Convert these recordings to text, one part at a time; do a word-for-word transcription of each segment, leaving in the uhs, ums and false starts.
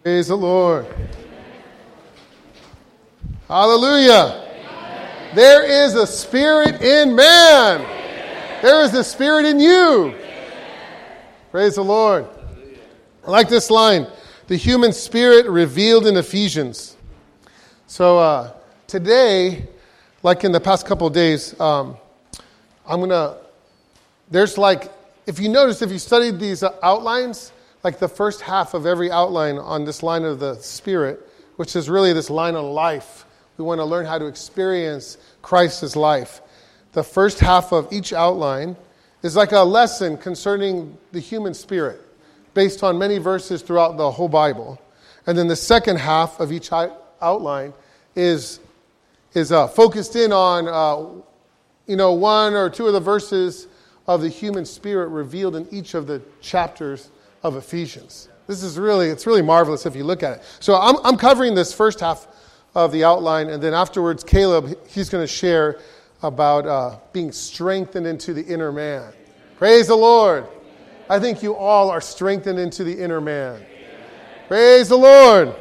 Praise the Lord. Hallelujah. Amen. There is a spirit in man. Amen. There is a spirit in you. Amen. Praise the Lord. I like this line. The human spirit revealed in Ephesians. So uh, today, like in the past couple of days, um, I'm going to, there's like, if you notice, if you studied these uh, outlines, like the first half of every outline on this line of the Spirit, which is really this line of life. We want to learn how to experience Christ's life. The first half of each outline is like a lesson concerning the human spirit, based on many verses throughout the whole Bible. And then the second half of each outline is is uh, focused in on, uh, you know, one or two of the verses of the human spirit revealed in each of the chapters of Ephesians. This is really, it's really marvelous if you look at it. So I'm, I'm covering this first half of the outline, and then afterwards, Caleb, he's going to share about uh, being strengthened into the inner man. Praise the Lord. I think you all are strengthened into the inner man. Praise the Lord.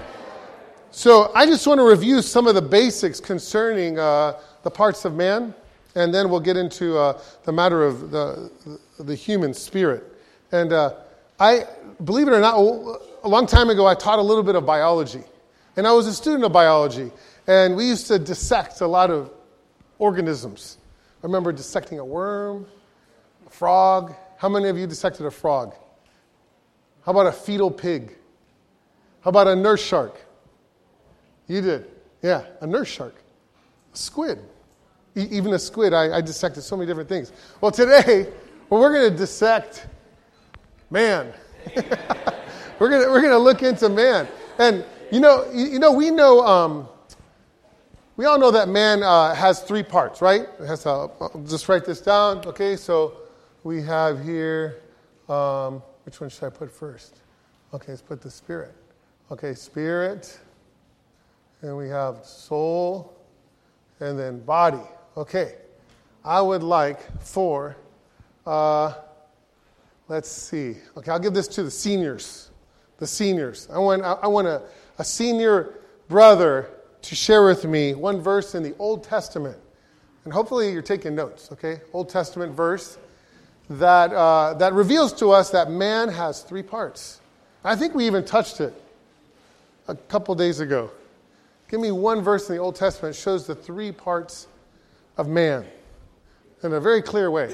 So I just want to review some of the basics concerning uh, the parts of man, and then we'll get into uh, the matter of the, the human spirit. And uh, I, believe it or not, a long time ago I taught a little bit of biology. And I was a student of biology. And we used to dissect a lot of organisms. I remember dissecting a worm, a frog. How many of you dissected a frog? How about a fetal pig? How about a nurse shark? You did. Yeah, a nurse shark. A squid. E- even a squid, I, I dissected so many different things. Well, today, well, we're going to dissect man. we're gonna we're gonna look into man, and you know you, you know we know um, we all know that man uh, has three parts, right? It has to, I'll just write this down. Okay, so we have here. Um, which one should I put first? Okay, let's put the spirit. Okay, spirit, and we have soul, and then body. Okay, I would like for. Uh, Let's see. Okay, I'll give this to the seniors. The seniors. I want I want a, a senior brother to share with me one verse in the Old Testament. And hopefully you're taking notes, okay? Old Testament verse that uh, that reveals to us that man has three parts. I think we even touched it a couple days ago. Give me one verse in the Old Testament that shows the three parts of man in a very clear way.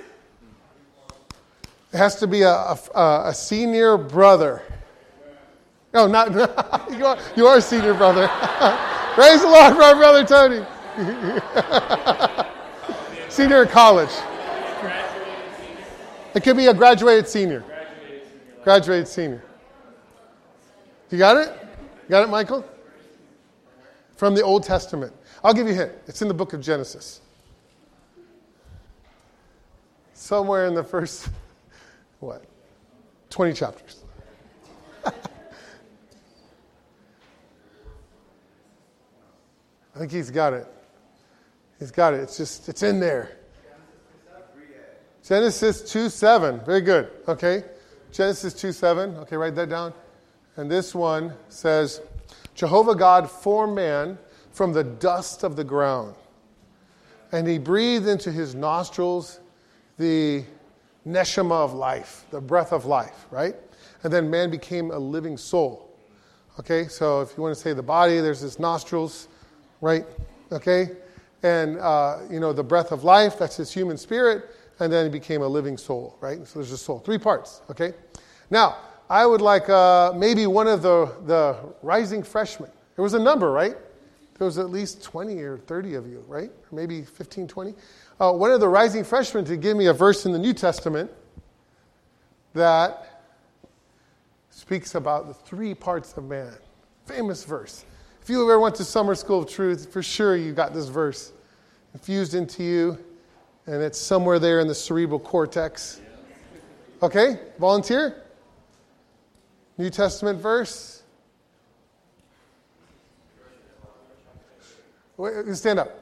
It has to be a, a, a senior brother. No, not you are you are a senior brother. Praise the Lord for our brother Tony. Senior in college. It could be a graduated senior. Graduated senior. You got it? You got it, Michael? From the Old Testament. I'll give you a hint. It's in the book of Genesis. Somewhere in the first... What? twenty chapters. I think he's got it. He's got it. It's just, it's in there. Genesis two seven. Very good. Okay. Genesis two seven. Okay, write that down. And this one says, Jehovah God formed man from the dust of the ground, and he breathed into his nostrils the neshama of life, the breath of life, right? And then man became a living soul. Okay, so if you want to say the body, there's his nostrils, right? Okay, and, uh, you know, the breath of life, that's his human spirit, and then he became a living soul, right? So there's a soul. Three parts, okay? Now, I would like uh, maybe one of the, the rising freshmen. There was a number, right? There was at least twenty or thirty of you, right? Or maybe fifteen, twenty. Uh, one of the rising freshmen to give me a verse in the New Testament that speaks about the three parts of man. Famous verse. If you ever went to Summer School of Truth, for sure you got this verse infused into you, and it's somewhere there in the cerebral cortex. Okay? Volunteer? New Testament verse? Wait, stand up.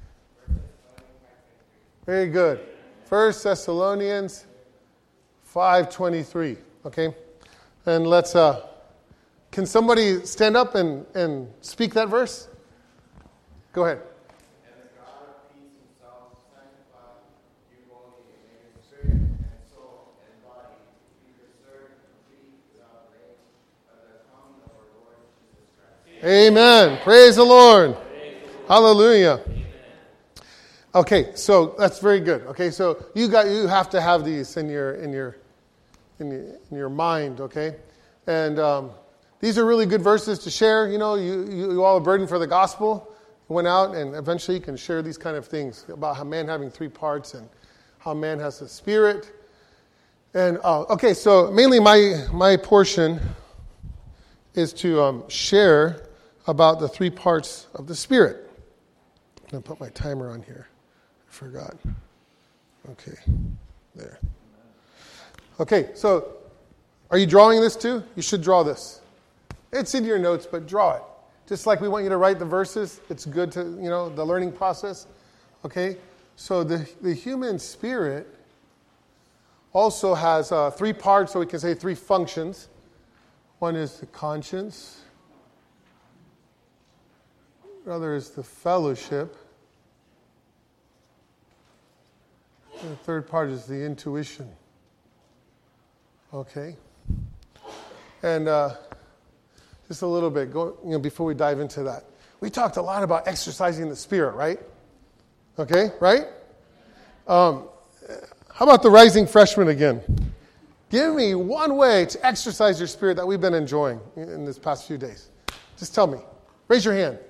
Very good. First Thessalonians five twenty-three. Okay? And let's uh Can somebody stand up and, and speak that verse? Go ahead. And the God of peace himself sanctify you wholly, and may your spirit and soul and body be preserved complete without blame by the coming of our Lord Jesus Christ. Amen. Praise the Lord. Hallelujah. Okay, so that's very good. Okay, so you got you have to have these in your in your in your, in your mind. Okay, and um, these are really good verses to share. You know, you, you you all are burdened for the gospel. Went out and eventually you can share these kind of things about how man having three parts and how man has a spirit. And uh, okay, so mainly my my portion is to um, share about the three parts of the spirit. I'm going to put my timer on here. I forgot. Okay, there. Okay, so are you drawing this too? You should draw this. It's in your notes, but draw it. Just like we want you to write the verses, it's good to, you know, the learning process. Okay, so the, the human spirit also has uh, three parts, so we can say three functions. One is the conscience. Another is the fellowship. And the third part is the intuition. Okay. And uh, just a little bit, go, you know, before we dive into that. We talked a lot about exercising the spirit, right? Okay, right? Um, how about the rising freshman again? Give me one way to exercise your spirit that we've been enjoying in this past few days. Just tell me. Raise your hand.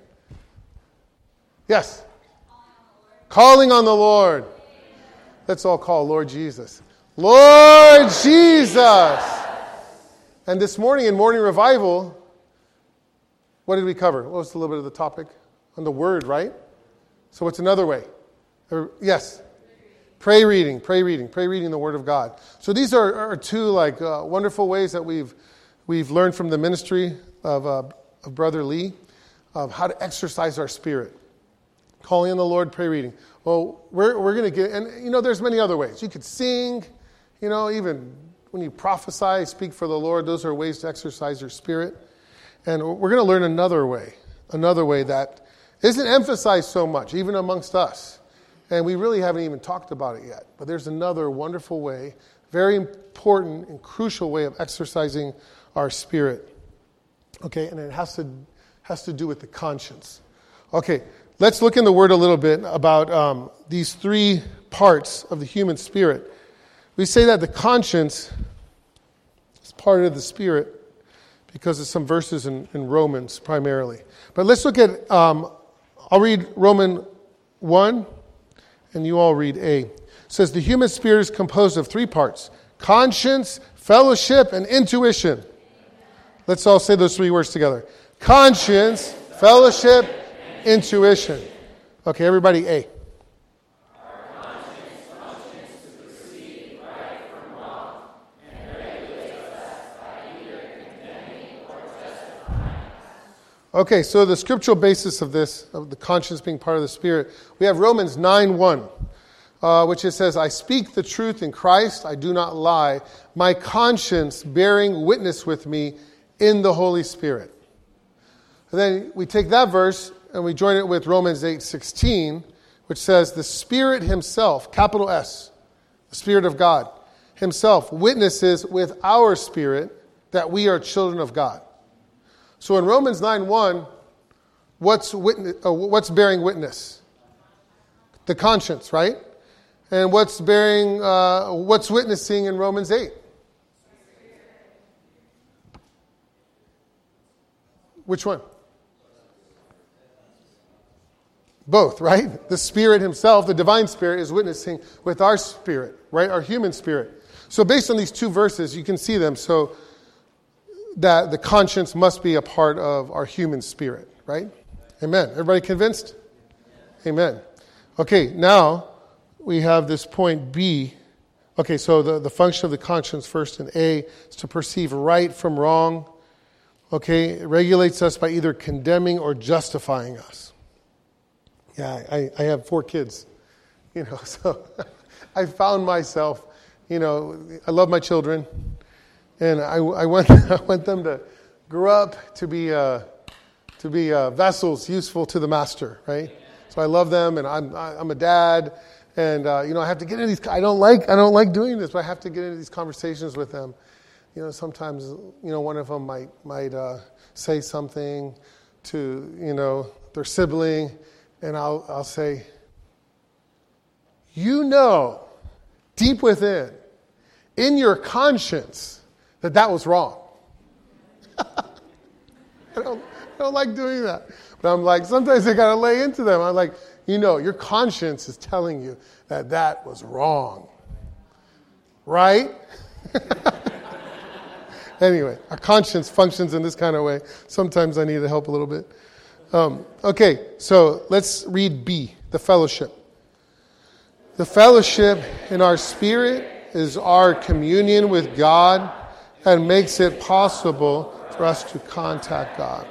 Yes. Calling on the Lord. Let's all call Lord Jesus. Lord Jesus. And this morning in morning revival, what did we cover? What was a little bit of the topic? On the word, right? So what's another way? Yes. Pray reading, pray reading, pray reading the Word of God. So these are, are two like uh, wonderful ways that we've we've learned from the ministry of, uh, of Brother Lee of how to exercise our spirit. Calling on the Lord, pray reading. Well, we're we're going to get, and you know, there's many other ways. You could sing, you know, even when you prophesy, speak for the Lord. Those are ways to exercise your spirit. And we're going to learn another way, another way that isn't emphasized so much, even amongst us. And we really haven't even talked about it yet. But there's another wonderful way, very important and crucial way of exercising our spirit. Okay, and it has to has to do with the conscience. Okay, let's look in the Word a little bit about um, these three parts of the human spirit. We say that the conscience is part of the spirit because of some verses in, in Romans primarily. But let's look at, um, I'll read Romans one. And you all read A. It says, the human spirit is composed of three parts: conscience, fellowship, and intuition. Let's all say those three words together. Conscience, fellowship, intuition. Okay, everybody, A. Okay, so the scriptural basis of this, of the conscience being part of the Spirit, we have Romans nine one, uh, which it says, I speak the truth in Christ, I do not lie, my conscience bearing witness with me in the Holy Spirit. And then we take that verse and we join it with Romans eight sixteen, which says, the Spirit himself, capital S, the Spirit of God, himself witnesses with our spirit that we are children of God. So in Romans nine one, what's witness, uh, what's bearing witness? The conscience, right? And what's bearing, uh, what's witnessing in Romans eight? Which one? Both, right? The Spirit himself, the divine Spirit, is witnessing with our spirit, right? Our human spirit. So based on these two verses, you can see them. So that the conscience must be a part of our human spirit, right? Amen. Everybody convinced? Amen. Okay, now we have this point B. Okay, so the, the function of the conscience first in A is to perceive right from wrong. Okay, it regulates us by either condemning or justifying us. Yeah, I, I have four kids, you know, so I found myself, you know, I love my children. And I, I want I want them to grew up to be uh, to be uh, vessels useful to the master, right? So I love them, and I'm I'm a dad, and uh, you know I have to get into these. I don't like I don't like doing this, but I have to get into these conversations with them. You know, sometimes you know one of them might might uh, say something to you know their sibling, and I'll I'll say, you know, deep within, in your conscience, that that was wrong. I don't I don't like doing that. But I'm like, sometimes I got to lay into them. I'm like, you know, your conscience is telling you that that was wrong. Right? Anyway, our conscience functions in this kind of way. Sometimes I need to help a little bit. Um, okay, so let's read B, the fellowship. The fellowship in our spirit is our communion with God and makes it possible for us to contact God.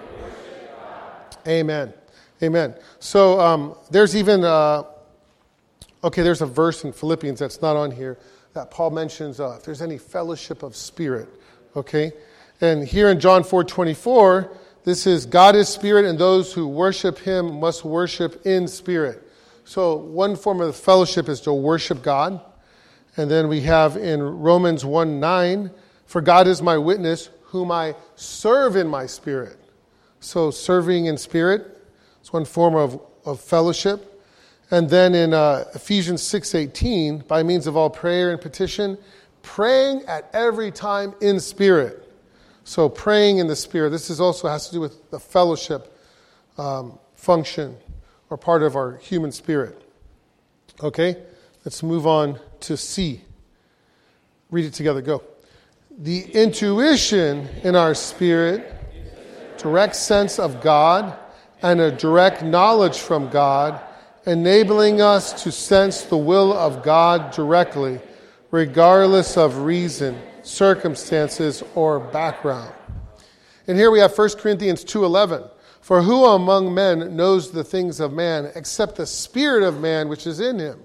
Amen. Amen. So um, there's even, uh, okay, there's a verse in Philippians that's not on here that Paul mentions uh, if there's any fellowship of spirit, okay? And here in John four twenty-four, this is God is spirit and those who worship him must worship in spirit. So one form of the fellowship is to worship God. And then we have in Romans one nine, for God is my witness whom I serve in my spirit. So serving in spirit is one form of, of fellowship. And then in uh, Ephesians six eighteen, by means of all prayer and petition, praying at every time in spirit. So praying in the spirit. This is also has to do with the fellowship um, function or part of our human spirit. Okay, let's move on to C. Read it together. Go. The intuition in our spirit, direct sense of God, and a direct knowledge from God, enabling us to sense the will of God directly, regardless of reason, circumstances, or background. And here we have First Corinthians two eleven. For who among men knows the things of man except the spirit of man which is in him?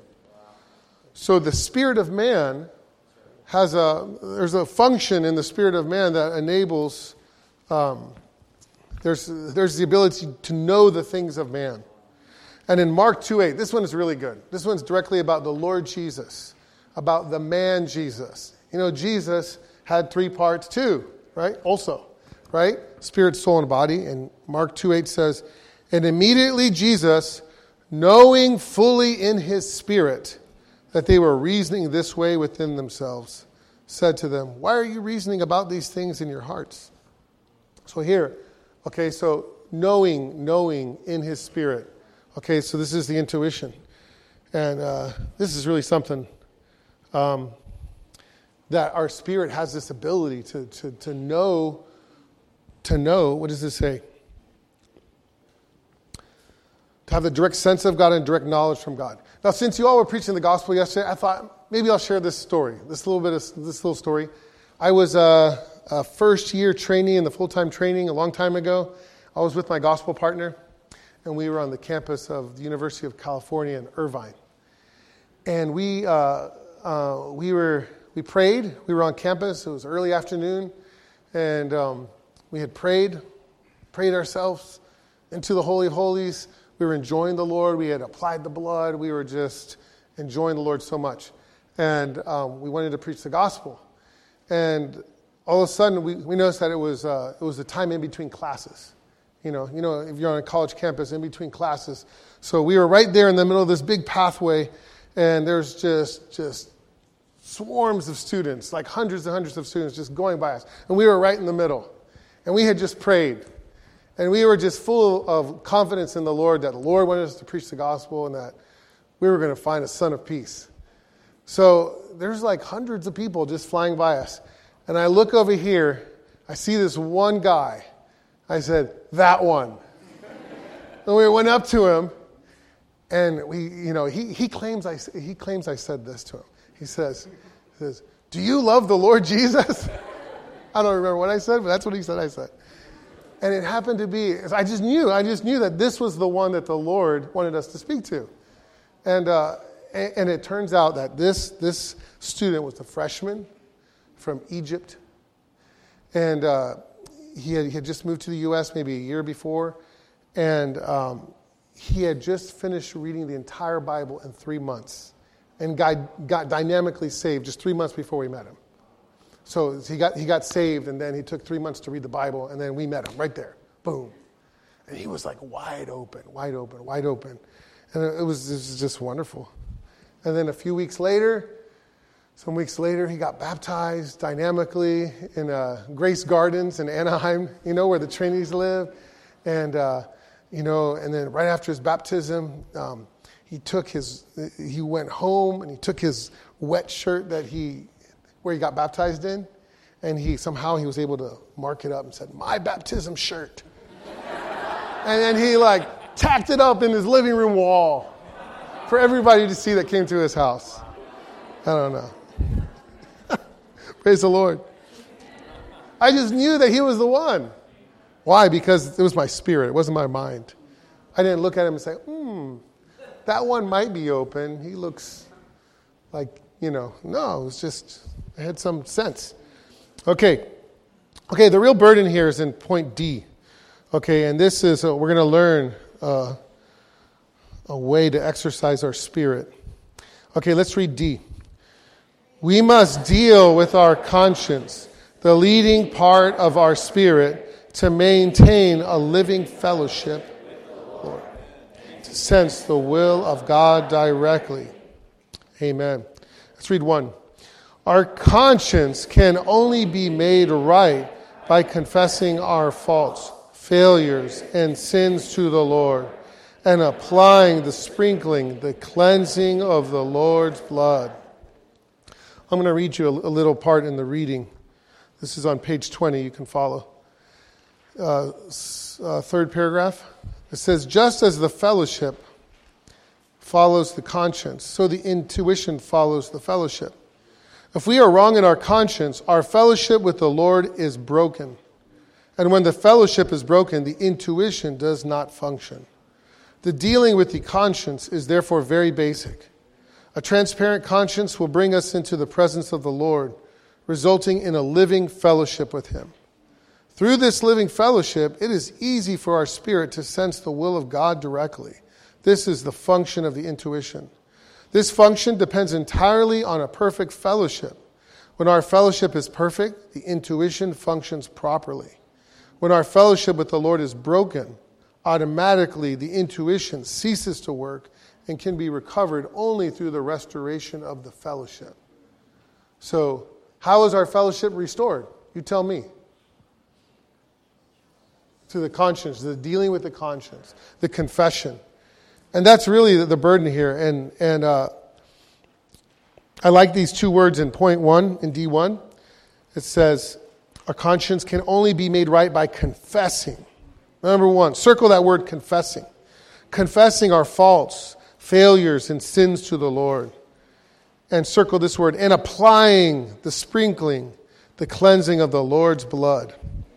So the spirit of man has a, there's a function in the spirit of man that enables, um, there's, there's the ability to know the things of man. And in Mark two eight, this one is really good. This one's directly about the Lord Jesus, about the man Jesus. You know, Jesus had three parts too, right? Also, right? Spirit, soul, and body. And Mark two eight says, and immediately Jesus, knowing fully in his spirit that they were reasoning this way within themselves, said to them, why are you reasoning about these things in your hearts? So here, okay, so knowing, knowing in his spirit. Okay, so this is the intuition. And uh, this is really something um, that our spirit has this ability to, to, to know, to know, what does this say? To have the direct sense of God and direct knowledge from God. Now, since you all were preaching the gospel yesterday, I thought maybe I'll share this story, this little bit of this little story. I was a, a first year trainee in the full-time training a long time ago. I was with my gospel partner, and we were on the campus of the University of California in Irvine. And we uh, uh, we were we prayed. We were on campus. It was early afternoon, and um, we had prayed, prayed ourselves into the Holy of Holies. We were enjoying the Lord. We had applied the blood. We were just enjoying the Lord so much. And um, we wanted to preach the gospel. And all of a sudden, we, we noticed that it was uh, it was a time in between classes. You know, you know, if you're on a college campus, in between classes. So we were right there in the middle of this big pathway, and there's just just swarms of students, like hundreds and hundreds of students just going by us. And we were right in the middle. And we had just prayed. And we were just full of confidence in the Lord that the Lord wanted us to preach the gospel and that we were going to find a son of peace. So there's like hundreds of people just flying by us. And I look over here, I see this one guy. I said, that one. And we went up to him, and we, you know, he, he claims I he claims I said this to him. He says, he says, do you love the Lord Jesus? I don't remember what I said, but that's what he said I said. And it happened to be, I just knew, I just knew that this was the one that the Lord wanted us to speak to. And uh, and it turns out that this this student was a freshman from Egypt. And uh, he had, he had just moved to the U S maybe a year before, and um, he had just finished reading the entire Bible in three months, and got, got dynamically saved just three months before we met him. So he got he got saved, and then he took three months to read the Bible, and then we met him right there. Boom. And he was like wide open, wide open, wide open. And it was, it was just wonderful. And then a few weeks later, some weeks later, he got baptized dynamically in uh, Grace Gardens in Anaheim, you know, where the Trinities live. And, uh, you know, and then right after his baptism, um, he took his, he went home and he took his wet shirt that he, where he got baptized in, and he somehow he was able to mark it up and said, "My baptism shirt." And then he like tacked it up in his living room wall for everybody to see that came to his house. I don't know. Praise the Lord. I just knew that he was the one. Why? Because it was my spirit. It wasn't my mind. I didn't look at him and say, hmm, that one might be open. He looks like, you know, no, it was just, I had some sense. Okay. Okay, the real burden here is in point D. Okay, and this is, uh, we're going to learn uh, a way to exercise our spirit. Okay, let's read D. We must deal with our conscience, the leading part of our spirit, to maintain a living fellowship with the Lord, to sense the will of God directly. Amen. Let's read one. Our conscience can only be made right by confessing our faults, failures, and sins to the Lord, and applying the sprinkling, the cleansing of the Lord's blood. I'm going to read you a, a little part in the reading. This is on page twenty. You can follow. Uh, uh, third paragraph. It says, just as the fellowship follows the conscience, so the intuition follows the fellowship. If we are wrong in our conscience, our fellowship with the Lord is broken. And when the fellowship is broken, the intuition does not function. The dealing with the conscience is therefore very basic. A transparent conscience will bring us into the presence of the Lord, resulting in a living fellowship with Him. Through this living fellowship, it is easy for our spirit to sense the will of God directly. This is the function of the intuition. This function depends entirely on a perfect fellowship. When our fellowship is perfect, the intuition functions properly. When our fellowship with the Lord is broken, automatically the intuition ceases to work and can be recovered only through the restoration of the fellowship. So, how is our fellowship restored? You tell me. To the conscience, the dealing with the conscience, the confession. And that's really the burden here. And and uh, I like these two words in point one, in D one. It says, our conscience can only be made right by confessing. Number one, circle that word confessing. Confessing our faults, failures, and sins to the Lord. And circle this word, and applying the sprinkling, the cleansing of the Lord's blood.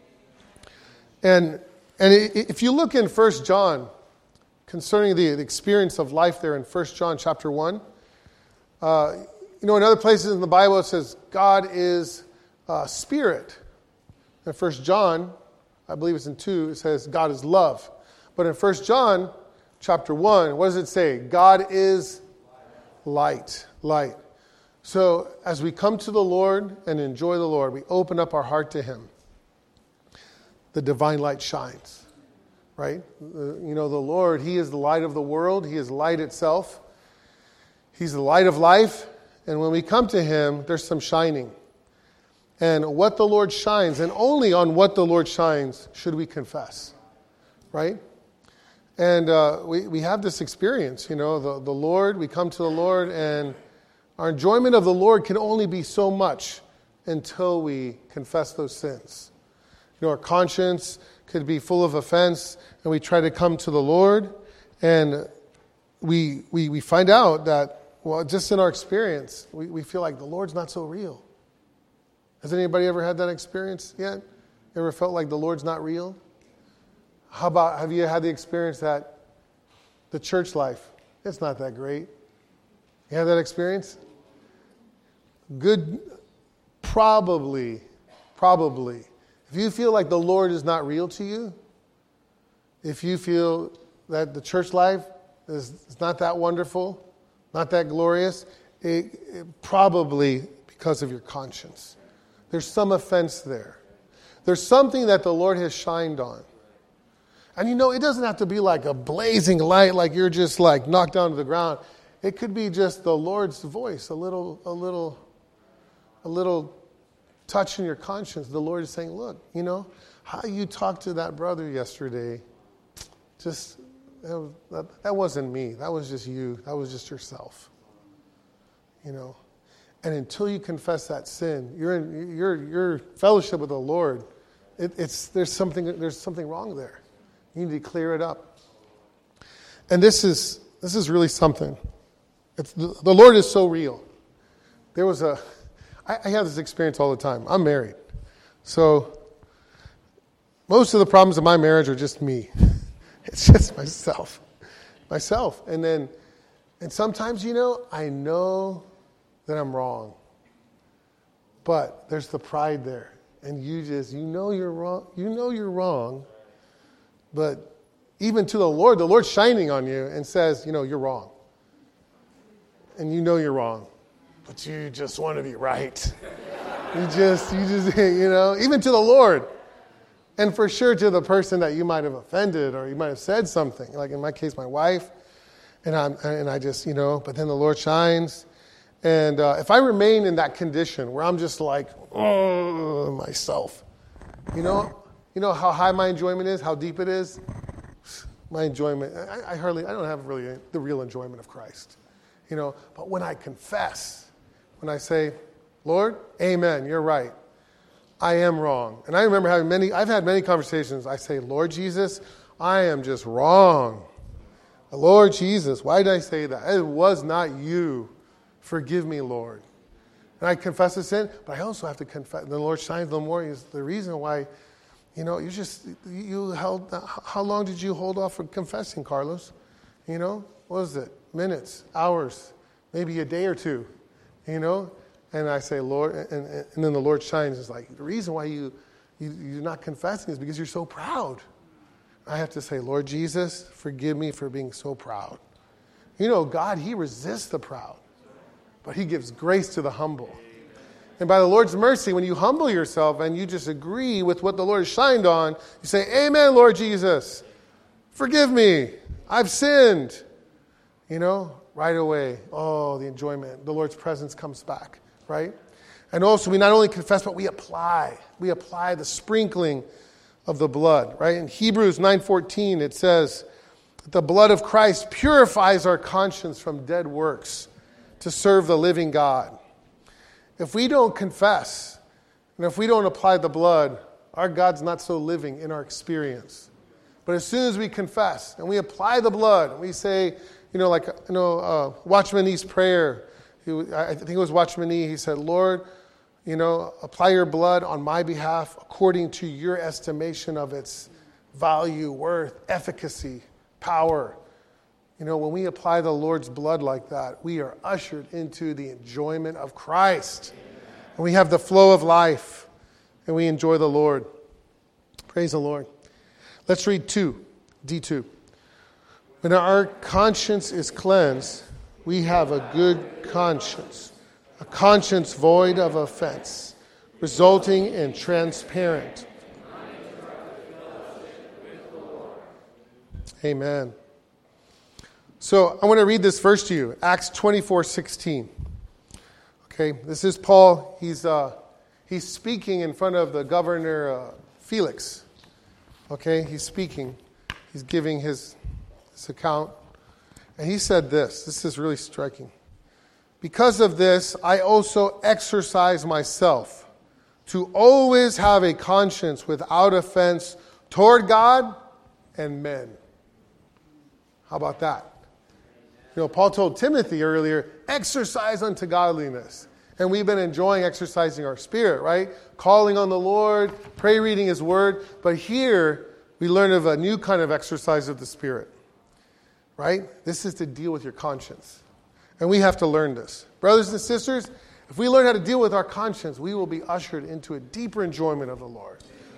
And and if you look in First John, concerning the, the experience of life there in First John chapter one, uh, you know, in other places in the Bible it says God is uh, spirit. In First John, I believe it's in two, it says God is love. But in First John chapter one, what does it say? God is light, light. So as we come to the Lord and enjoy the Lord, we open up our heart to Him. The divine light shines, right? You know, the Lord, He is the light of the world. He is light itself. He's the light of life. And when we come to Him, there's some shining. And what the Lord shines, and only on what the Lord shines, should we confess, right? And uh, we, we have this experience, you know, the, the Lord, we come to the Lord, and our enjoyment of the Lord can only be so much until we confess those sins. You know, our conscience could be full of offense, and we try to come to the Lord, and we we we find out that, well, just in our experience, we, we feel like the Lord's not so real. Has anybody ever had that experience yet? Ever felt like the Lord's not real? How about, have you had the experience that the church life, it's not that great? You had that experience? Good, probably, probably. If you feel like the Lord is not real to you, if you feel that the church life is, is not that wonderful, not that glorious, it, it probably because of your conscience. There's some offense there. There's something that the Lord has shined on. And you know, it doesn't have to be like a blazing light, like you're just like knocked down to the ground. It could be just the Lord's voice, a little, a little, a little touch in your conscience. The Lord is saying, look, you know, how you talked to that brother yesterday, just, that, that, that wasn't me. That was just you. That was just yourself. You know, and until you confess that sin, you're in your your fellowship with the Lord. It, it's there's something there's something wrong there. You need to clear it up. And this is this is really something. It's the, the Lord is so real. There was a I, I have this experience all the time. I'm married, so most of the problems of my marriage are just me. It's just myself, myself, and then and sometimes you know I know that I'm wrong. But there's the pride there. And you just, you know you're wrong. You know you're wrong. But even to the Lord, the Lord's shining on you and says, you know, you're wrong. And you know you're wrong. But you just want to be right. You just, you just, you know, even to the Lord. And for sure to the person that you might have offended or you might have said something. Like in my case, my wife. And, I'm, and I just, you know, but then the Lord shines. And uh, if I remain in that condition where I'm just like, oh, myself, you know, you know how high my enjoyment is, how deep it is. My enjoyment, I, I hardly, I don't have really the real enjoyment of Christ, you know. But when I confess, when I say, Lord, amen, you're right, I am wrong. And I remember having many, I've had many conversations. I say, Lord Jesus, I am just wrong. Lord Jesus, why did I say that? It was not you. Forgive me, Lord. And I confess the sin, but I also have to confess. The Lord shines the more. Is the reason why, you know, you just, you held, how long did you hold off from confessing, Carlos? You know, what was it? Minutes, hours, maybe a day or two, you know? And I say, Lord, and, and then the Lord shines. It's like, the reason why you, you, you're not confessing is because you're so proud. I have to say, Lord Jesus, forgive me for being so proud. You know, God, He resists the proud. But He gives grace to the humble. And by the Lord's mercy, when you humble yourself and you just agree with what the Lord has shined on, you say, amen, Lord Jesus. Forgive me. I've sinned. You know, right away. Oh, the enjoyment. The Lord's presence comes back, right? And also, we not only confess, but we apply. We apply the sprinkling of the blood, right? In Hebrews nine fourteen, it says that the blood of Christ purifies our conscience from dead works to serve the living God. If we don't confess, and if we don't apply the blood, our God's not so living in our experience. But as soon as we confess, and we apply the blood, and we say, you know, like, you know, uh, Watchman Nee's prayer, he, I think it was Watchman Nee, he said, Lord, you know, apply your blood on my behalf according to your estimation of its value, worth, efficacy, power. You know, when we apply the Lord's blood like that, we are ushered into the enjoyment of Christ. And we have the flow of life, and we enjoy the Lord. Praise the Lord. Let's read two, D two. When our conscience is cleansed, we have a good conscience, a conscience void of offense, resulting in transparent. Amen. So I want to read this verse to you, Acts twenty-four sixteen. Okay, this is Paul. He's uh, he's speaking in front of the governor uh, Felix. Okay, he's speaking. He's giving his, his account. And he said this. This is really striking. Because of this, I also exercise myself to always have a conscience without offense toward God and men. How about that? You know, Paul told Timothy earlier, exercise unto godliness. And we've been enjoying exercising our spirit, right? Calling on the Lord, pray reading His Word. But here, we learn of a new kind of exercise of the Spirit, right? This is to deal with your conscience. And we have to learn this. Brothers and sisters, if we learn how to deal with our conscience, we will be ushered into a deeper enjoyment of the Lord.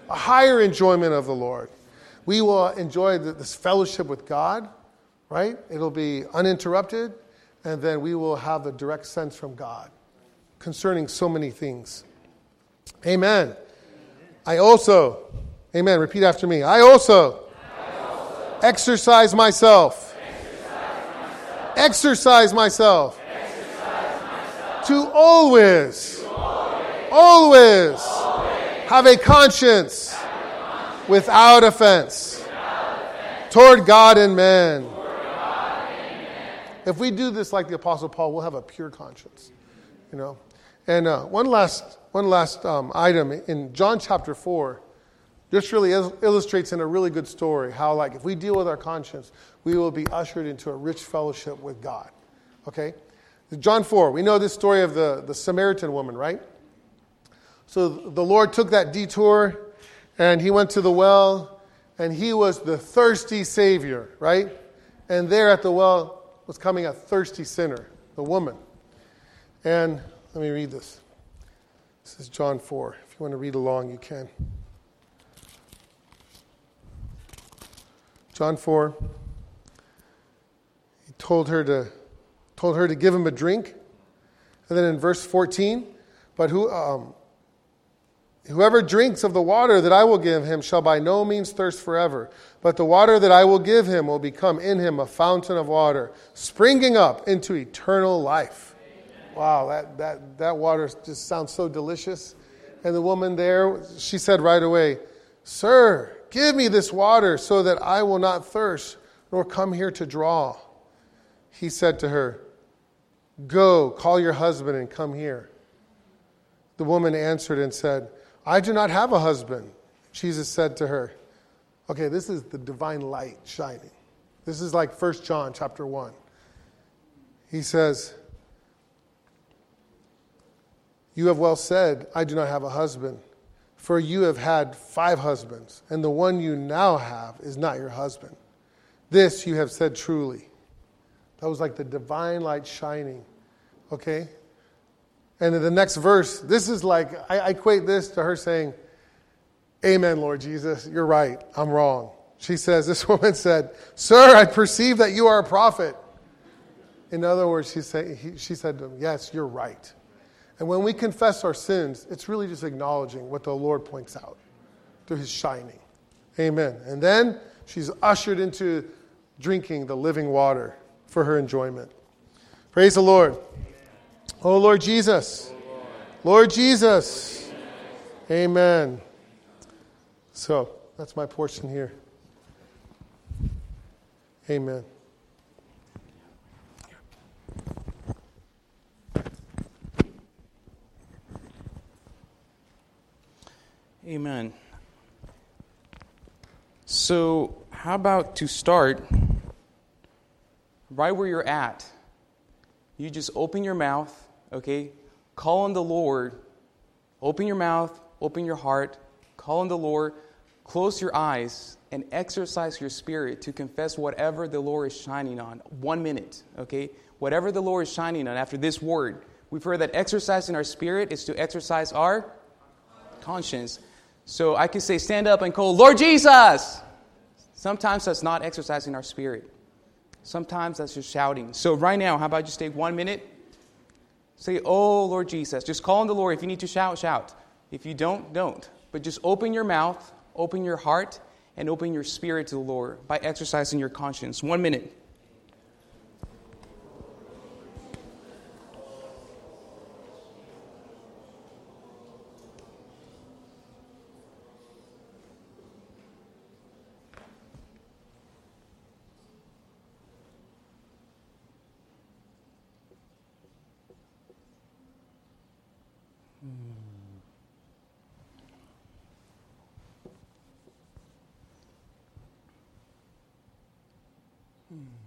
a higher enjoyment of the Lord. We will enjoy this fellowship with God, right? It'll be uninterrupted, and then we will have the direct sense from God concerning so many things. Amen. I also, amen, repeat after me. I also, I also exercise myself, exercise myself, exercise myself, exercise myself to always, to always, always, always have a conscience, have a conscience without offense, without offense toward God and man. Toward God and man. If we do this like the Apostle Paul, we'll have a pure conscience, you know. And uh, one last one last um, item in John chapter four, this really il- illustrates in a really good story how, like, if we deal with our conscience, we will be ushered into a rich fellowship with God. Okay, John four. We know this story of the the Samaritan woman, right? So the Lord took that detour, and he went to the well, and he was the thirsty Savior, right? And there at the well was coming a thirsty sinner, the woman, and let me read this. This is John four. If you want to read along, you can. John four. He told her to told her to give him a drink. And then in verse fourteen, but who um, whoever drinks of the water that I will give him shall by no means thirst forever. But the water that I will give him will become in him a fountain of water, springing up into eternal life. Wow, that, that, that water just sounds so delicious. And the woman there, she said right away, "Sir, give me this water so that I will not thirst, nor come here to draw." He said to her, "Go, call your husband and come here." The woman answered and said, "I do not have a husband." Jesus said to her, okay, this is the divine light shining. This is like First John chapter one. He says, "You have well said, I do not have a husband, for you have had five husbands, and the one you now have is not your husband. This you have said truly." That was like the divine light shining, okay? And in the next verse, this is like, I, I equate this to her saying, "Amen, Lord Jesus, you're right, I'm wrong." She says, this woman said, "Sir, I perceive that you are a prophet." In other words, she, say, he, she said to him, "Yes, you're right." And when we confess our sins, it's really just acknowledging what the Lord points out through his shining. Amen. And then she's ushered into drinking the living water for her enjoyment. Praise the Lord. Oh, Lord Jesus. Lord Jesus. Amen. So, that's my portion here. Amen. Amen. So, how about to start right where you're at? You just open your mouth, okay? Call on the Lord. Open your mouth, open your heart, call on the Lord, close your eyes, and exercise your spirit to confess whatever the Lord is shining on. One minute, okay? Whatever the Lord is shining on after this word. We've heard that exercising our spirit is to exercise our conscience. So I can say, stand up and call, "Lord Jesus!" Sometimes that's not exercising our spirit. Sometimes that's just shouting. So right now, how about you take one minute? Say, "Oh, Lord Jesus." Just call on the Lord. If you need to shout, shout. If you don't, don't. But just open your mouth, open your heart, and open your spirit to the Lord by exercising your conscience. One minute. Hmm.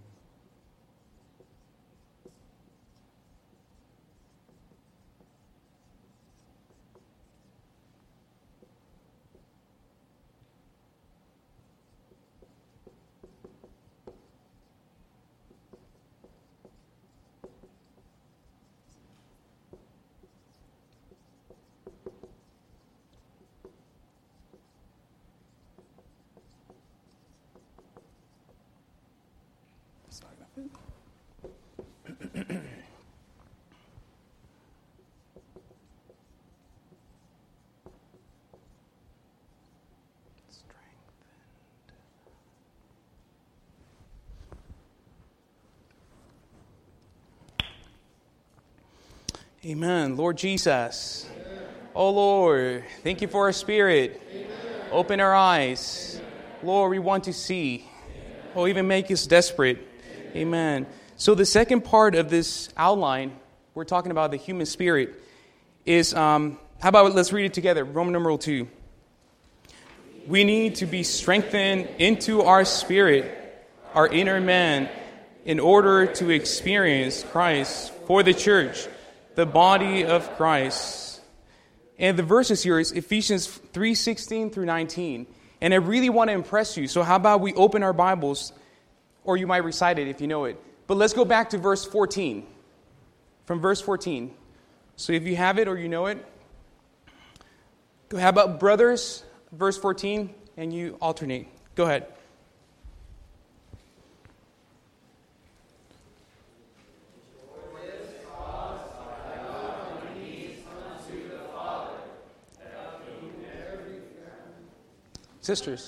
Amen. Lord Jesus. Amen. Oh Lord, thank you for our spirit. Amen. Open our eyes. Amen. Lord, we want to see. Amen. Oh, even make us desperate. Amen. Amen. So the second part of this outline, we're talking about the human spirit, is, um, how about let's read it together. Roman numeral two. We need to be strengthened into our spirit, our inner man, in order to experience Christ for the church, the body of Christ. And the verses here is Ephesians three sixteen through nineteen. And I really want to impress you. So how about we open our Bibles, or you might recite it if you know it. But let's go back to verse fourteen. From verse fourteen. So if you have it or you know it, go. How about brothers, verse fourteen, and you alternate. Go ahead. Sisters.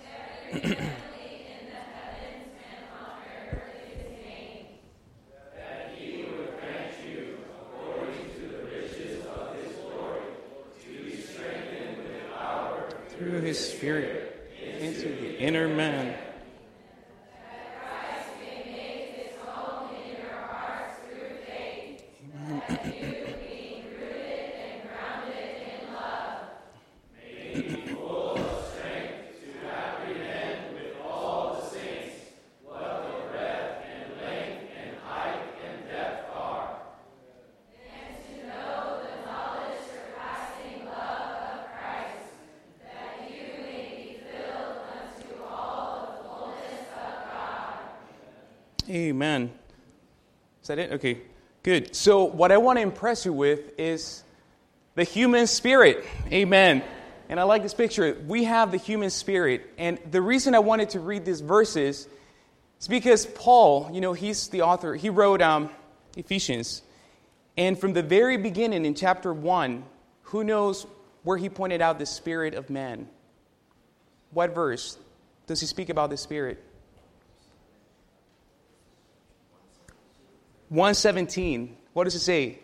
Through his spirit into the inner man. Amen. Is that it? Okay, good. So what I want to impress you with is the human spirit. Amen. And I like this picture. We have the human spirit. And the reason I wanted to read these verses is because Paul, you know, he's the author. He wrote um, Ephesians. And from the very beginning in chapter one, who knows where he pointed out the spirit of man? What verse does he speak about the spirit? one seventeen. What does it say?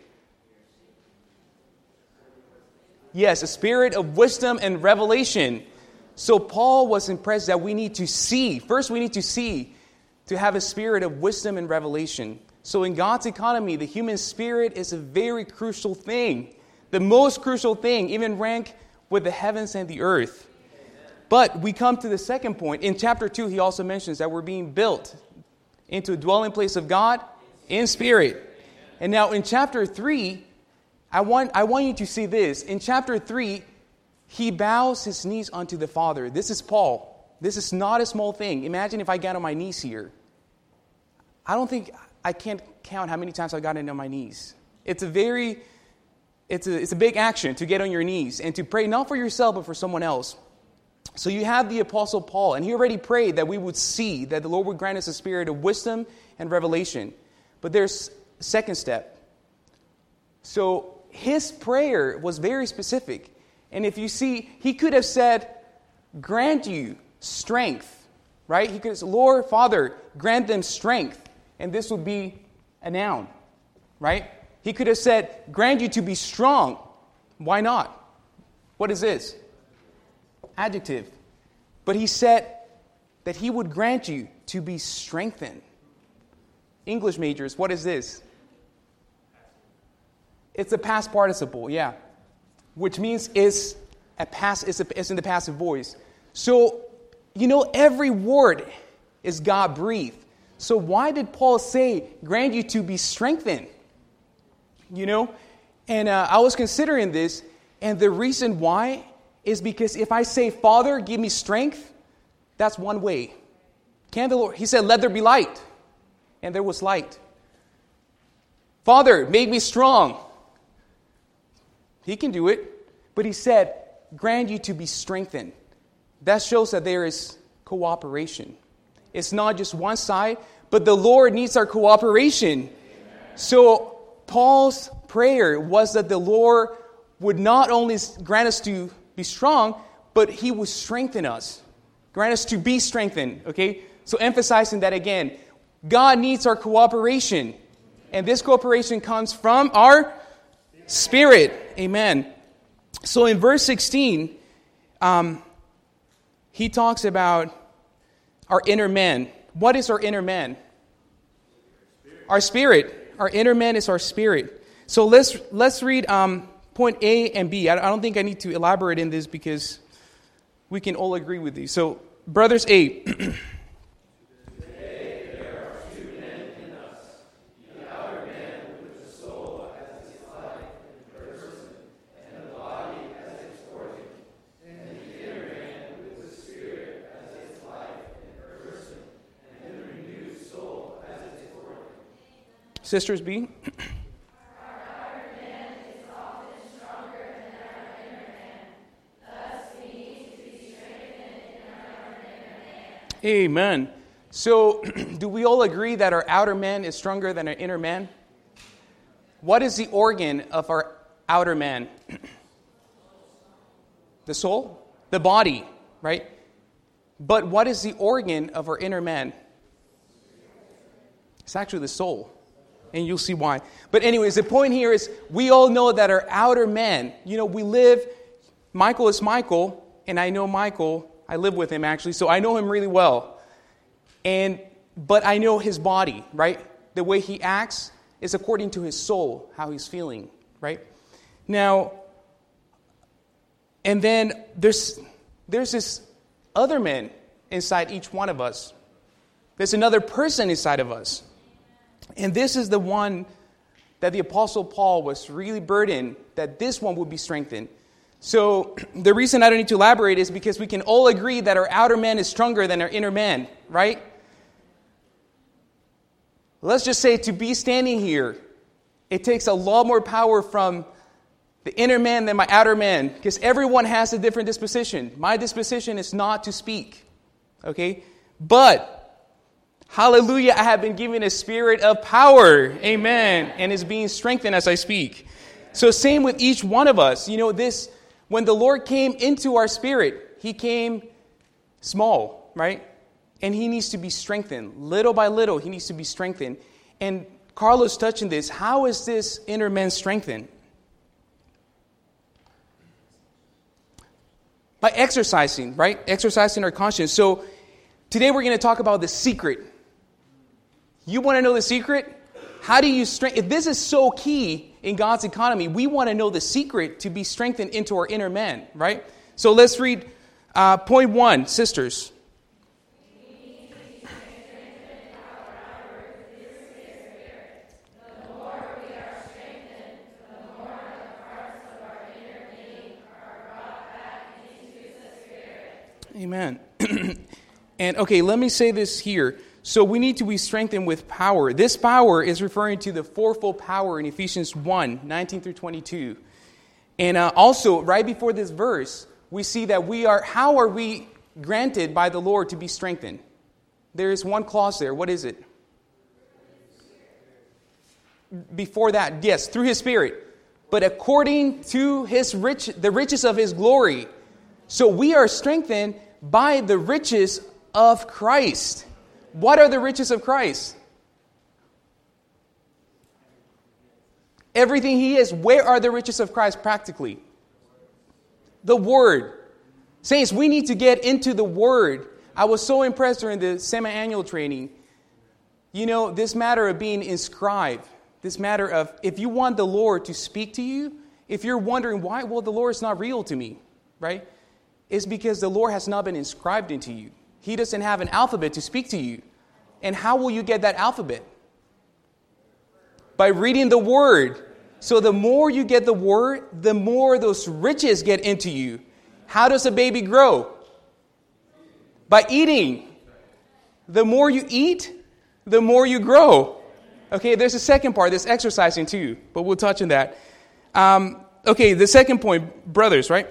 Yes, a spirit of wisdom and revelation. So Paul was impressed that we need to see. First, we need to see to have a spirit of wisdom and revelation. So in God's economy, the human spirit is a very crucial thing. The most crucial thing, even rank with the heavens and the earth. But we come to the second point. In chapter two, he also mentions that we're being built into a dwelling place of God in spirit. And now in chapter three, I want I want you to see this. In chapter three, he bows his knees unto the Father. This is Paul. This is not a small thing. Imagine if I got on my knees here. I don't think, I can't count how many times I've gotten on my knees. It's a very, it's a, it's a big action to get on your knees and to pray not for yourself but for someone else. So you have the Apostle Paul, and he already prayed that we would see, that the Lord would grant us a spirit of wisdom and revelation. But there's a second step. So his prayer was very specific. And if you see, he could have said, grant you strength, right? He could have said, Lord, Father, grant them strength. And this would be a noun, right? He could have said, grant you to be strong. Why not? What is this? Adjective. But he said that he would grant you to be strengthened. English majors, what is this? It's a past participle, yeah. Which means it's a past, it's, a, it's in the passive voice. So, you know, every word is God-breathed. So why did Paul say, grant you to be strengthened? You know? And uh, I was considering this, and the reason why is because if I say, Father, give me strength, that's one way. Can the Lord? He said, let there be light. And there was light. Father, make me strong. He can do it. But he said, grant you to be strengthened. That shows that there is cooperation. It's not just one side, but the Lord needs our cooperation. So Paul's prayer was that the Lord would not only grant us to be strong, but he would strengthen us. Grant us to be strengthened, okay? So emphasizing that again, God needs our cooperation. And this cooperation comes from our spirit. Amen. So in verse sixteen, um, he talks about our inner man. What is our inner man? Our spirit. Our inner man is our spirit. So let's let's read um, point A and B. I, I don't think I need to elaborate in this because we can all agree with these. So, brothers A. Sisters B. Amen. So, do we all agree that our outer man is stronger than our inner man? What is the organ of our outer man? The soul? The body, right? But what is the organ of our inner man? It's actually the soul. And you'll see why. But anyways, the point here is we all know that our outer man, you know, we live, Michael is Michael, and I know Michael, I live with him actually, so I know him really well. And but I know his body, right? The way he acts is according to his soul, how he's feeling, right? Now, and then there's there's this other man inside each one of us. There's another person inside of us. And this is the one that the Apostle Paul was really burdened, that this one would be strengthened. So the reason I don't need to elaborate is because we can all agree that our outer man is stronger than our inner man, right? Let's just say to be standing here, it takes a lot more power from the inner man than my outer man, because everyone has a different disposition. My disposition is not to speak, okay? But hallelujah, I have been given a spirit of power. Amen. And is being strengthened as I speak. So same with each one of us. You know, this, when the Lord came into our spirit, he came small, right? And he needs to be strengthened. Little by little, he needs to be strengthened. And Carlos touched on this. How is this inner man strengthened? By exercising, right? Exercising our conscience. So today we're going to talk about the secret. You want to know the secret? How do you strengthen? If this is so key in God's economy, we want to know the secret to be strengthened into our inner man, right? So let's read uh, point one, sisters. Amen. And okay, let me say this here. So we need to be strengthened with power. This power is referring to the fourfold power in Ephesians one, nineteen through twenty-two. And uh, also, right before this verse, we see that we are, how are we granted by the Lord to be strengthened? There is one clause there. What is it? Before that, yes, through His Spirit. But according to His rich, the riches of His glory. So we are strengthened by the riches of Christ. What are the riches of Christ? Everything He is. Where are the riches of Christ practically? The Word. Saints, we need to get into the Word. I was so impressed during the semi-annual training. You know, this matter of being inscribed. This matter of, if you want the Lord to speak to you, if you're wondering why, well, the Lord is not real to me, right? It's because the Lord has not been inscribed into you. He doesn't have an alphabet to speak to you. And how will you get that alphabet? By reading the Word. So the more you get the Word, the more those riches get into you. How does a baby grow? By eating. The more you eat, the more you grow. Okay, there's a second part, there's exercising too, but we'll touch on that. Um, okay, the second point, brothers, right?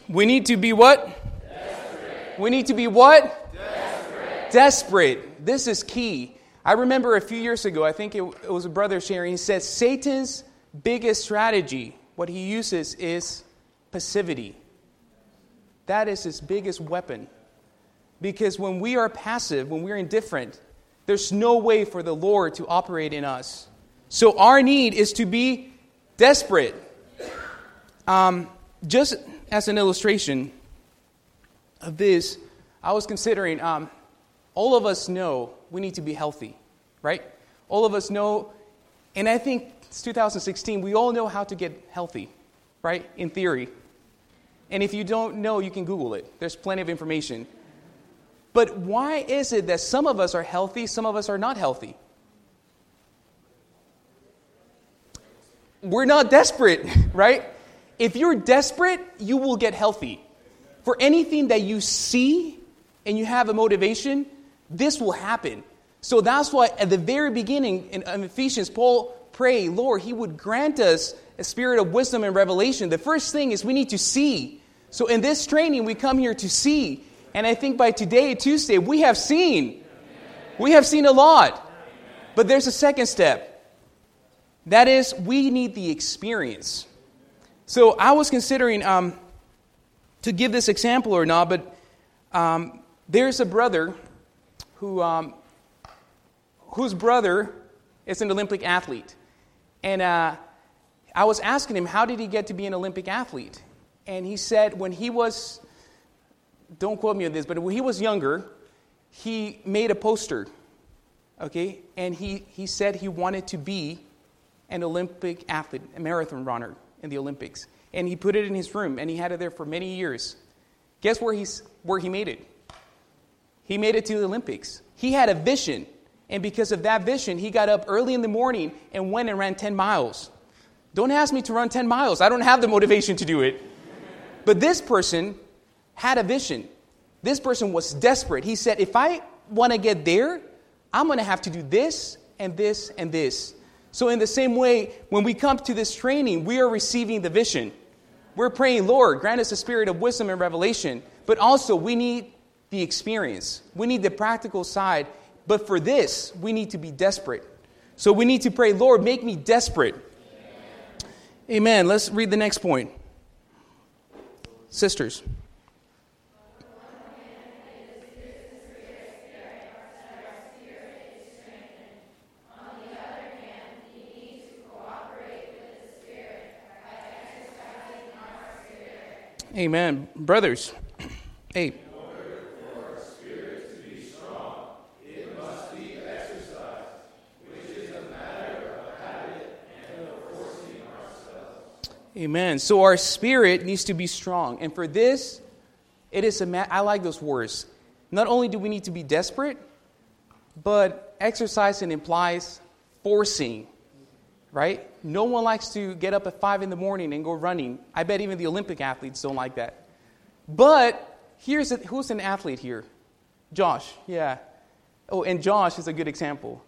We need to be what? Desperate. We need to be what? Desperate. Desperate. This is key. I remember a few years ago, I think it, it was a brother sharing, he said Satan's biggest strategy, what he uses is passivity. That is his biggest weapon. Because when we are passive, when we're indifferent, there's no way for the Lord to operate in us. So our need is to be desperate. Um, just as an illustration of this, I was considering, um, all of us know we need to be healthy, right? All of us know, and I think it's two thousand sixteen, we all know how to get healthy, right? In theory. And if you don't know, you can Google it. There's plenty of information. But why is it that some of us are healthy, some of us are not healthy? We're not desperate, right? If you're desperate, you will get healthy. For anything that you see and you have a motivation, this will happen. So that's why at the very beginning in Ephesians, Paul prayed, Lord, He would grant us a spirit of wisdom and revelation. The first thing is we need to see. So in this training, we come here to see. And I think by today, Tuesday, we have seen. We have seen a lot. But there's a second step. That is, we need the experience. So I was considering um, to give this example or not, but um, there's a brother who um, whose brother is an Olympic athlete. And uh, I was asking him, how did he get to be an Olympic athlete? And he said when he was, don't quote me on this, but when he was younger, he made a poster, okay? And he, he said he wanted to be an Olympic athlete, a marathon runner in the Olympics. And he put it in his room, and he had it there for many years. Guess where he's where he made it? He made it to the Olympics. He had a vision, and because of that vision, he got up early in the morning and went and ran ten miles. Don't ask me to run ten miles. I don't have the motivation to do it. But this person had a vision. This person was desperate. He said, if I want to get there, I'm going to have to do this and this and this. So in the same way, when we come to this training, we are receiving the vision. We're praying, Lord, grant us a spirit of wisdom and revelation. But also, we need the experience. We need the practical side. But for this, we need to be desperate. So we need to pray, Lord, make me desperate. Amen. Amen. Let's read the next point. Sisters. Amen. Brothers, hey. Amen. So our spirit needs to be strong. And for this, it is a ma- I like those words. Not only do we need to be desperate, but exercising implies forcing, right? No one likes to get up at five in the morning and go running. I bet even the Olympic athletes don't like that. But here's a, who's an athlete here? Josh, yeah. Oh, and Josh is a good example.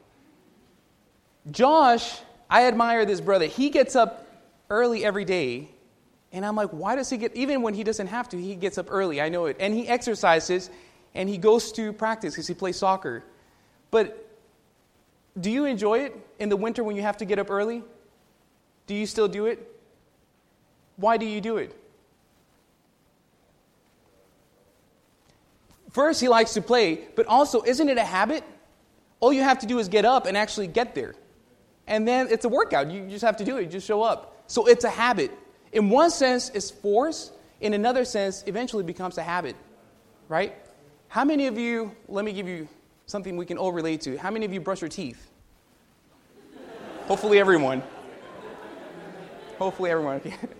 Josh, I admire this brother. He gets up early every day, and I'm like, why does he get, even when he doesn't have to, he gets up early, I know it. And he exercises, and he goes to practice because he plays soccer. But do you enjoy it in the winter when you have to get up early? Do you still do it? Why do you do it? First, he likes to play, but also, isn't it a habit? All you have to do is get up and actually get there. And then it's a workout. You just have to do it. You just show up. So it's a habit. In one sense, it's force. In another sense, eventually becomes a habit. Right? How many of you, let me give you something we can all relate to. How many of you brush your teeth? Hopefully everyone. Hopefully everyone.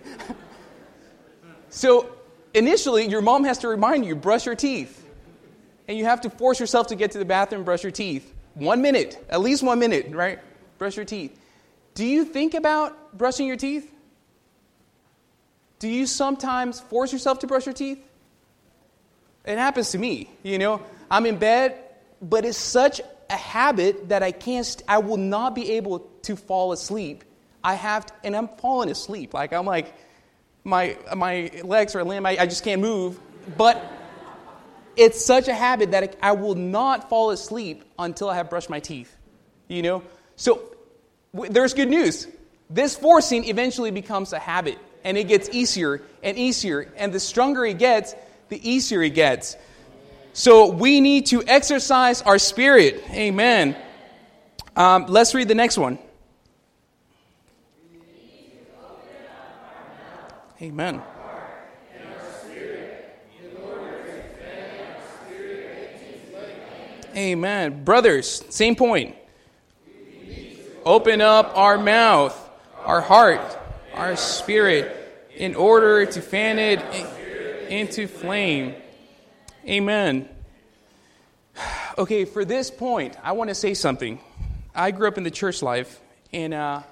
So initially, your mom has to remind you, brush your teeth. And you have to force yourself to get to the bathroom and brush your teeth. One minute. At least one minute, right? Brush your teeth. Do you think about brushing your teeth? Do you sometimes force yourself to brush your teeth? It happens to me, you know. I'm in bed, but it's such a habit that I can't, st- I will not be able to fall asleep. I have to, and I'm falling asleep. Like, I'm like, my my legs are limp. I, I just can't move. But it's such a habit that I will not fall asleep until I have brushed my teeth. You know? So w- there's good news. This forcing eventually becomes a habit. And it gets easier and easier. And the stronger it gets, the easier it gets. So we need to exercise our spirit. Amen. Um, let's read the next one. Amen. Amen. Brothers, same point. Open up our mouth, our heart, our spirit, in order to fan it into flame. Amen. Okay, for this point, I want to say something. I grew up in the church life, and uh,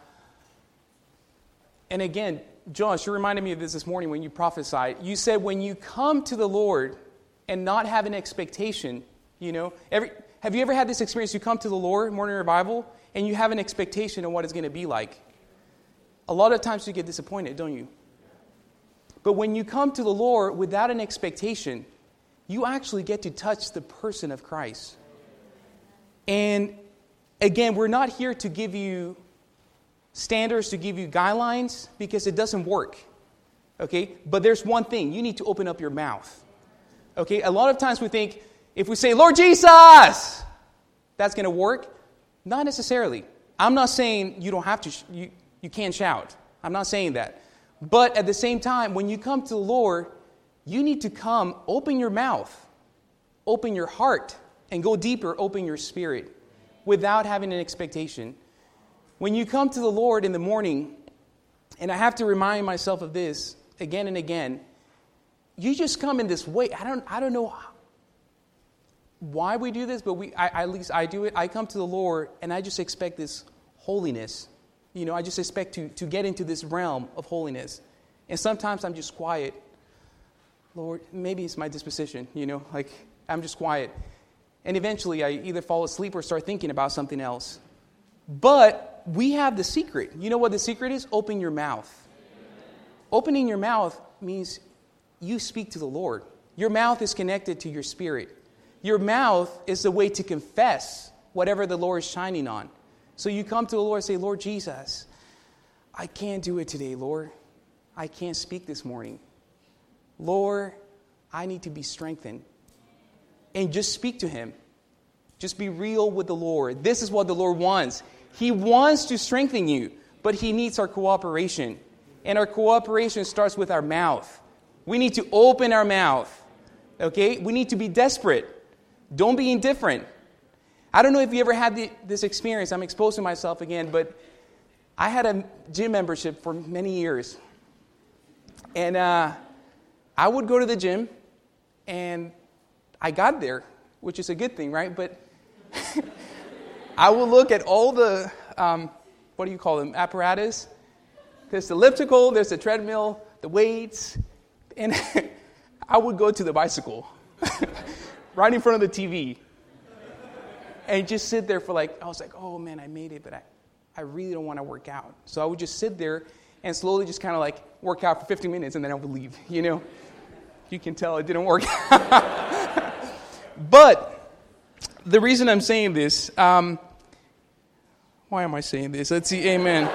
and again, Josh, you reminded me of this this morning when you prophesied. You said when you come to the Lord and not have an expectation, you know, every have you ever had this experience? You come to the Lord, morning revival, and you have an expectation of what it's going to be like. A lot of times you get disappointed, don't you? But when you come to the Lord without an expectation, you actually get to touch the person of Christ. And again, we're not here to give you standards, to give you guidelines, because it doesn't work. Okay? But there's one thing. You need to open up your mouth. Okay? A lot of times we think, if we say, Lord Jesus, that's going to work. Not necessarily. I'm not saying you don't have to, sh- you, you can't shout. I'm not saying that. But at the same time, when you come to the Lord, you need to come, open your mouth, open your heart, and go deeper, open your spirit, without having an expectation. When you come to the Lord in the morning, and I have to remind myself of this again and again, you just come in this way. I don't, I don't know why we do this, but we, I, at least I do it. I come to the Lord, and I just expect this holiness. You know, I just expect to, to get into this realm of holiness. And sometimes I'm just quiet. Lord, maybe it's my disposition, you know, like I'm just quiet. And eventually I either fall asleep or start thinking about something else. But we have the secret. You know what the secret is? Open your mouth. Opening your mouth means you speak to the Lord. Your mouth is connected to your spirit. Your mouth is the way to confess whatever the Lord is shining on. So you come to the Lord and say, Lord Jesus, I can't do it today, Lord. I can't speak this morning. Lord, I need to be strengthened. And just speak to Him. Just be real with the Lord. This is what the Lord wants. He wants to strengthen you, but He needs our cooperation. And our cooperation starts with our mouth. We need to open our mouth. Okay? We need to be desperate. Don't be indifferent. I don't know if you ever had the, this experience. I'm exposing myself again, but I had a gym membership for many years. And uh, I would go to the gym, and I got there, which is a good thing, right? But I will look at all the, um, what do you call them, apparatus. There's the elliptical, there's the treadmill, the weights, and I would go to the bicycle right in front of the T V and just sit there for like, I was like, oh man, I made it, but I, I really don't want to work out. So I would just sit there and slowly just kind of like work out for fifteen minutes, and then I would leave, you know. You can tell it didn't work out. But the reason I'm saying this, um, why am I saying this? Let's see, amen.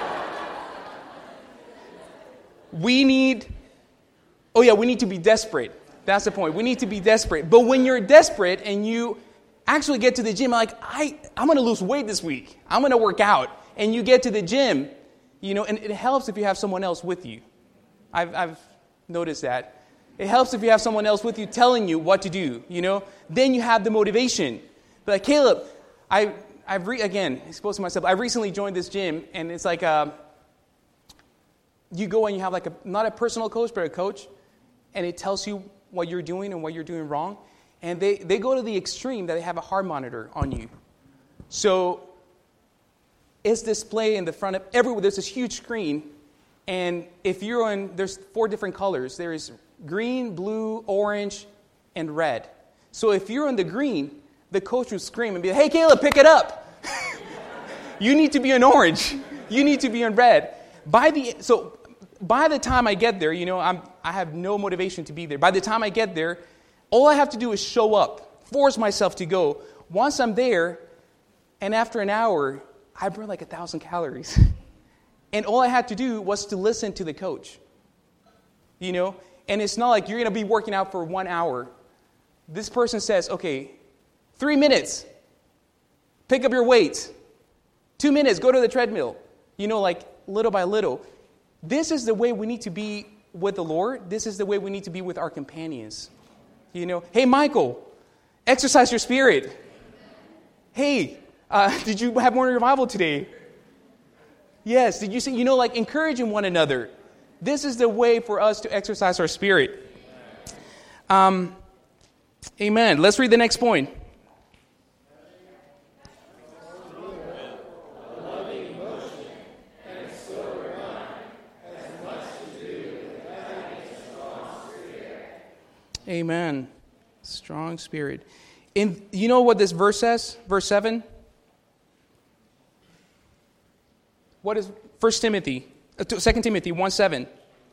We need, oh yeah, we need to be desperate. That's the point. We need to be desperate. But when you're desperate and you actually get to the gym, like, I, I'm going to lose weight this week. I'm going to work out. And you get to the gym, you know, and it helps if you have someone else with you. I've, I've noticed that. It helps if you have someone else with you telling you what to do, you know. Then you have the motivation. But like, Caleb, I, I've, re- again, exposed to myself, I recently joined this gym, and it's like a, you go and you have like a, not a personal coach, but a coach, and it tells you what you're doing and what you're doing wrong. And they, they go to the extreme that they have a heart monitor on you. So it's displayed in the front of everywhere. There's this huge screen. And if you're on, there's four different colors. There is green, blue, orange, and red. So if you're on the green, the coach will scream and be like, hey, Caleb, pick it up. You need to be on orange. You need to be on red. By the So by the time I get there, you know, I'm, I have no motivation to be there. By the time I get there, all I have to do is show up, force myself to go. Once I'm there, and after an hour, I burn like a thousand calories. And all I had to do was to listen to the coach. You know, and it's not like you're going to be working out for one hour. This person says, okay, three minutes, pick up your weight. Two minutes, go to the treadmill. You know, like little by little. This is the way we need to be with the Lord. This is the way we need to be with our companions. You know, hey, Michael, exercise your spirit. Hey, uh, did you have morning revival today? Yes, did you see, you know, like encouraging one another. This is the way for us to exercise our spirit. Um, amen. Let's read the next point. Amen. Strong spirit. In, you know what this verse says? Verse seven? What is First Timothy, uh, Second Timothy one seven?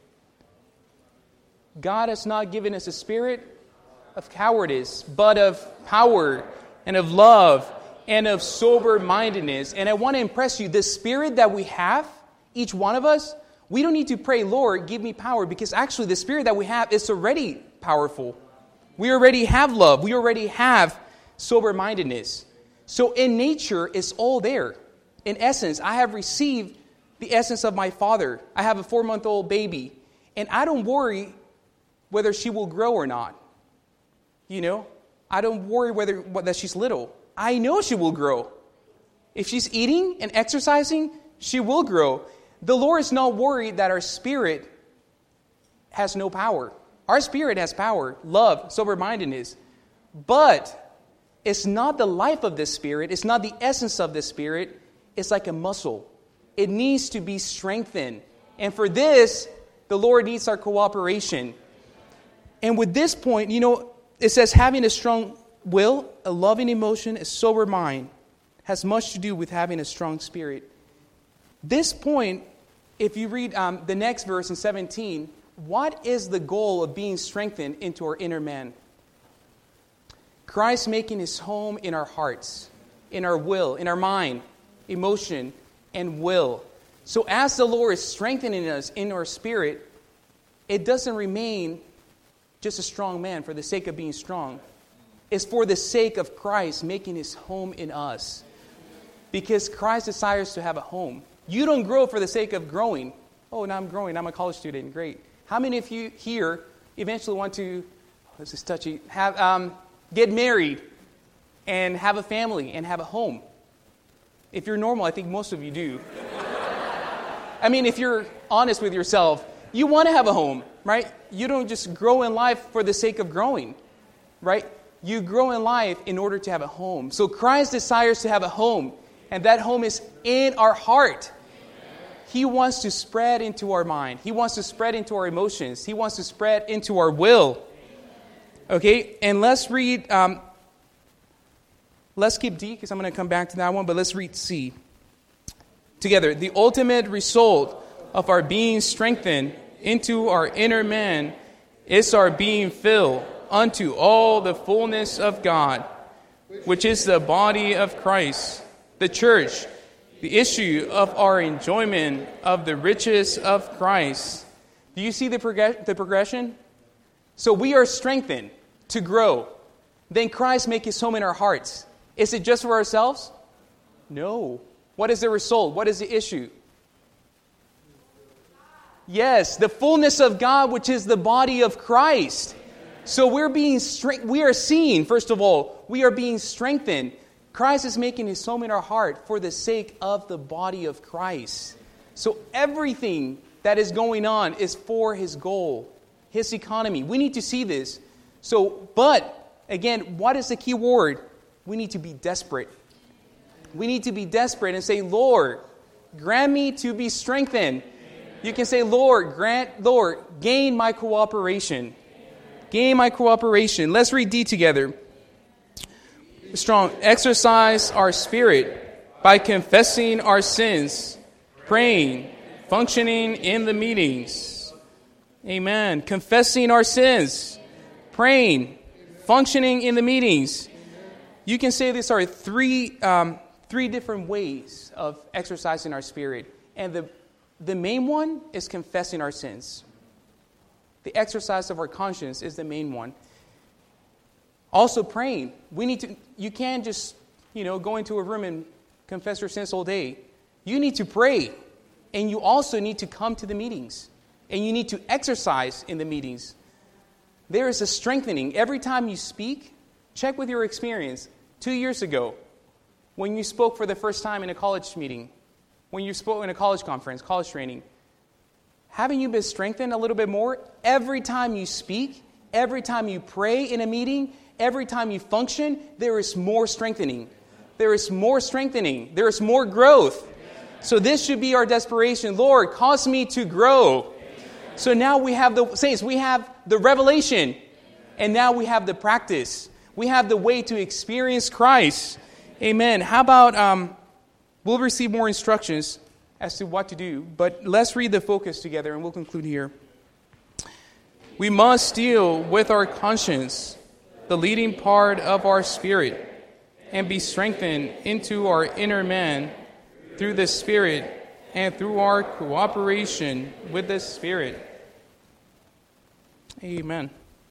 God has not given us a spirit of cowardice, but of power and of love and of sober-mindedness. And I want to impress you, the spirit that we have, each one of us, we don't need to pray, Lord, give me power, because actually the spirit that we have is already powerful. We already have love. We already have sober-mindedness. So in nature, it's all there. In essence, I have received the essence of my Father. I have a four-month-old baby, and I don't worry whether she will grow or not. You know, I don't worry whether that she's little. I know she will grow. If she's eating and exercising, she will grow. The Lord is not worried that our spirit has no power. Our spirit has power, love, sober-mindedness. But it's not the life of this spirit. It's not the essence of this spirit. It's like a muscle. It needs to be strengthened. And for this, the Lord needs our cooperation. And with this point, you know, it says having a strong will, a loving emotion, a sober mind has much to do with having a strong spirit. This point, if you read um, the next verse in seventeen, what is the goal of being strengthened into our inner man? Christ making his home in our hearts, in our will, in our mind, emotion, and will. So as the Lord is strengthening us in our spirit, it doesn't remain just a strong man for the sake of being strong. It's for the sake of Christ making his home in us. Because Christ desires to have a home. You don't grow for the sake of growing. Oh, now I'm growing. I'm a college student. Great. How many of you here eventually want to, oh, this is touchy, have um, get married and have a family and have a home? If you're normal, I think most of you do. I mean, if you're honest with yourself, you want to have a home, right? You don't just grow in life for the sake of growing, right? You grow in life in order to have a home. So Christ desires to have a home, and that home is in our heart. He wants to spread into our mind. He wants to spread into our emotions. He wants to spread into our will. Okay, and let's read, um, let's skip D, because I'm going to come back to that one, but let's read C together. The ultimate result of our being strengthened into our inner man is our being filled unto all the fullness of God, which is the body of Christ, the church, the issue of our enjoyment of the riches of Christ. Do you see the, prog- the progression? So we are strengthened to grow. Then Christ makes his home in our hearts. Is it just for ourselves? No. What is the result? What is the issue? Yes, the fullness of God, which is the body of Christ. So we're being strength. We are seeing, first of all, we are being strengthened. Christ is making his home in our heart for the sake of the body of Christ. So everything that is going on is for his goal, his economy. We need to see this. So, but again, what is the key word? We need to be desperate. We need to be desperate and say, Lord, grant me to be strengthened. You can say, Lord, grant, Lord, gain my cooperation. Gain my cooperation. Let's read D together. Strong. Exercise our spirit by confessing our sins, praying, Functioning in the meetings. Amen. Confessing our sins. Praying. Functioning in the meetings. You can say these are three um, three different ways of exercising our spirit. And the, the main one is confessing our sins. The exercise of our conscience is the main one. Also praying. We need to, you can't just, you know, go into a room and confess your sins all day. You need to pray. And you also need to come to the meetings. And you need to exercise in the meetings. There is a strengthening. Every time you speak, check with your experience. Two years ago, when you spoke for the first time in a college meeting, when you spoke in a college conference, college training, haven't you been strengthened a little bit more? Every time you speak, every time you pray in a meeting, every time you function, there is more strengthening. There is more strengthening. There is more growth. So this should be our desperation. Lord, cause me to grow. So now we have the, saints, we have the revelation. And now we have the practice. We have the way to experience Christ. Amen. How about, um, we'll receive more instructions as to what to do. But let's read the focus together and we'll conclude here. We must deal with our conscience, the leading part of our spirit, and be strengthened into our inner man through the Spirit and through our cooperation with the Spirit. Amen.